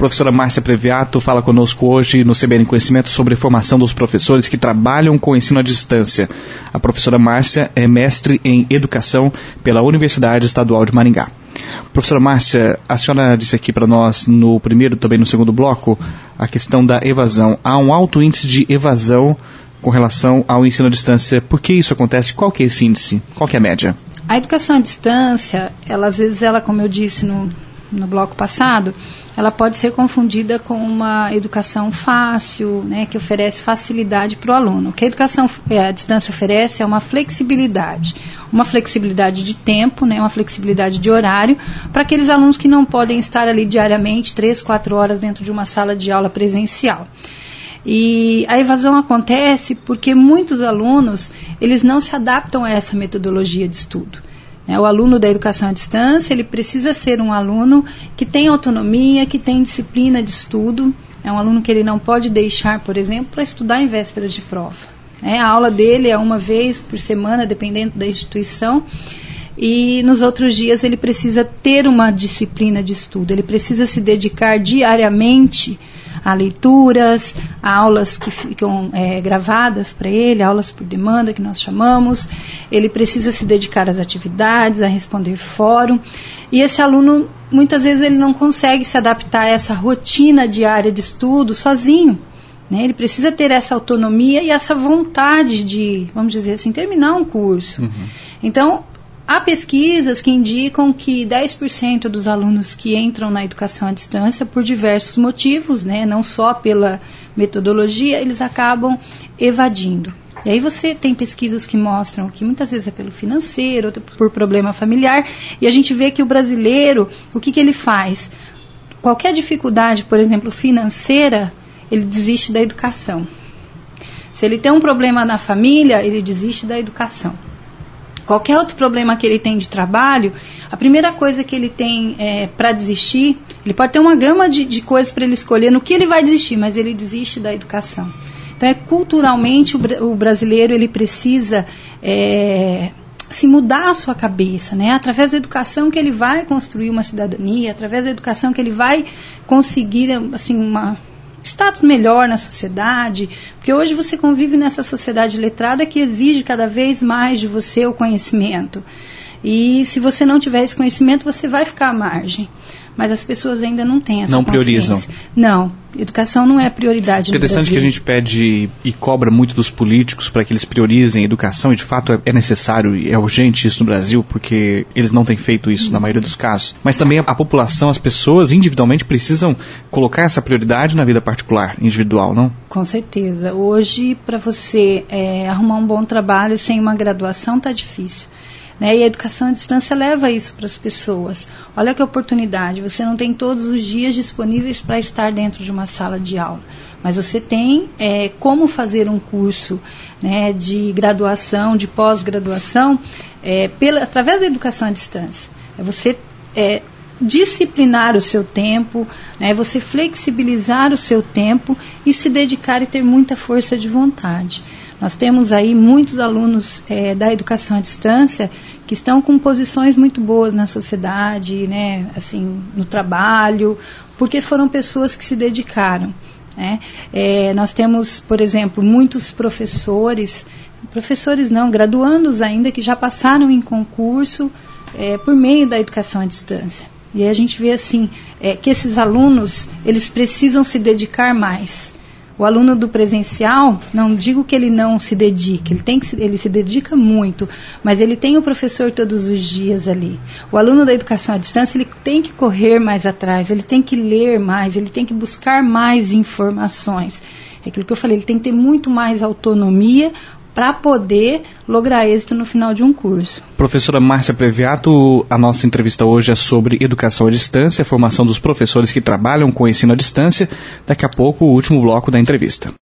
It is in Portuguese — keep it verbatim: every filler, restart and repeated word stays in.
Professora Márcia Previato fala conosco hoje no C B N Conhecimento sobre a formação dos professores que trabalham com ensino à distância. A professora Márcia é mestre em Educação pela Universidade Estadual de Maringá. Professora Márcia, a senhora disse aqui para nós no primeiro e também no segundo bloco a questão da evasão. Há um alto índice de evasão com relação ao ensino à distância. Por que isso acontece? Qual que é esse índice? Qual que é a média? A educação à distância, ela, às vezes, ela, como eu disse no, no bloco passado, ela pode ser confundida com uma educação fácil, né, que oferece facilidade para o aluno. O que a educação à distância oferece é uma flexibilidade, uma flexibilidade de tempo, né, uma flexibilidade de horário, para aqueles alunos que não podem estar ali diariamente, três, quatro horas dentro de uma sala de aula presencial. E a evasão acontece porque muitos alunos, eles não se adaptam a essa metodologia de estudo. O aluno da educação à distância, ele precisa ser um aluno que tem autonomia, que tem disciplina de estudo. É um aluno que ele não pode deixar, por exemplo, para estudar em vésperas de prova. É, a aula dele é uma vez por semana, dependendo da instituição, e nos outros dias ele precisa ter uma disciplina de estudo, ele precisa se dedicar diariamente a leituras, a aulas que ficam é, gravadas para ele, aulas por demanda que nós chamamos. Ele precisa se dedicar às atividades, a responder fórum, e esse aluno muitas vezes ele não consegue se adaptar a essa rotina diária de estudo sozinho, né? Ele precisa ter essa autonomia e essa vontade de, vamos dizer assim, terminar um curso. Uhum. Então, há pesquisas que indicam que dez por cento dos alunos que entram na educação à distância, por diversos motivos, né, não só pela metodologia, eles acabam evadindo. E aí você tem pesquisas que mostram que muitas vezes é pelo financeiro, outro por problema familiar, e a gente vê que o brasileiro, o que, que ele faz? Qualquer dificuldade, por exemplo, financeira, ele desiste da educação. Se ele tem um problema na família, ele desiste da educação. Qualquer outro problema que ele tem de trabalho, a primeira coisa que ele tem é, para desistir, ele pode ter uma gama de, de coisas para ele escolher no que ele vai desistir, mas ele desiste da educação. Então, é, culturalmente, o, o brasileiro ele precisa é, se mudar a sua cabeça, né? Através da educação que ele vai construir uma cidadania, através da educação que ele vai conseguir assim, uma status melhor na sociedade, porque hoje você convive nessa sociedade letrada que exige cada vez mais de você o conhecimento. E se você não tiver esse conhecimento, você vai ficar à margem. Mas as pessoas ainda não têm essa Não consciência. priorizam. Não, educação não é prioridade no Interessante Brasil. que a gente pede e cobra muito dos políticos para que eles priorizem a educação, e de fato é necessário e é urgente isso no Brasil, porque eles não têm feito isso na maioria dos casos. Mas também a, a população, as pessoas individualmente precisam colocar essa prioridade na vida particular, individual, não? Com certeza. Hoje, para você é, arrumar um bom trabalho sem uma graduação, está difícil. Né? E a educação à distância leva isso para as pessoas. Olha que oportunidade, você não tem todos os dias disponíveis para estar dentro de uma sala de aula, mas você tem é, como fazer um curso, né, de graduação, de pós-graduação, é, pela, através da educação à distância. É você é, disciplinar o seu tempo, né, você flexibilizar o seu tempo e se dedicar e ter muita força de vontade. Nós temos aí muitos alunos é, da educação à distância que estão com posições muito boas na sociedade, né, assim, no trabalho, porque foram pessoas que se dedicaram. Né? É, nós temos, por exemplo, muitos professores, professores não, graduandos ainda, que já passaram em concurso é, por meio da educação à distância. E aí a gente vê assim, é, que esses alunos, eles precisam se dedicar mais. O aluno do presencial, não digo que ele não se dedique, ele, tem que se, ele se dedica muito, mas ele tem o professor todos os dias ali. O aluno da educação à distância, ele tem que correr mais atrás, ele tem que ler mais, ele tem que buscar mais informações. É aquilo que eu falei, ele tem que ter muito mais autonomia para poder lograr êxito no final de um curso. Professora Márcia Previato, a nossa entrevista hoje é sobre educação à distância, a formação dos professores que trabalham com ensino à distância. Daqui a pouco, o último bloco da entrevista.